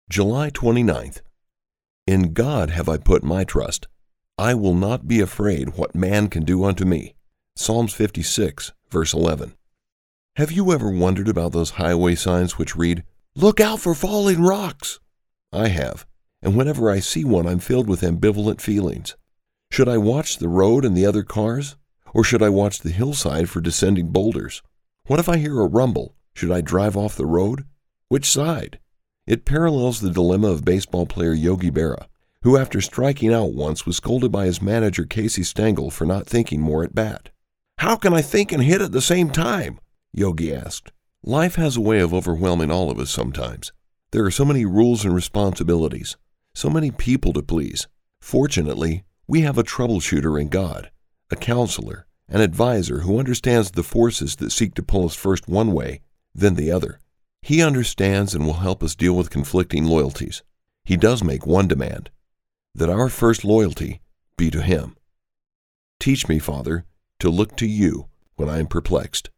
July 29th. In God have I put my trust. I will not be afraid what man can do unto me. Psalms 56, verse 11. Have you ever wondered about those highway signs which read, "Look out for falling rocks"? I have, and whenever I see one, I'm filled with ambivalent feelings. Should I watch the road and the other cars? Or should I watch the hillside for descending boulders? What if I hear a rumble? Should I drive off the road? Which side? It parallels the dilemma of baseball player Yogi Berra, who after striking out once was scolded by his manager Casey Stengel for not thinking more at bat. "How can I think and hit at the same time?" Yogi asked. Life has a way of overwhelming all of us sometimes. There are so many rules and responsibilities, so many people to please. Fortunately, we have a troubleshooter in God, a counselor, an advisor who understands the forces that seek to pull us first one way, then the other. He understands and will help us deal with conflicting loyalties. He does make one demand, that our first loyalty be to Him. Teach me, Father, to look to You when I am perplexed.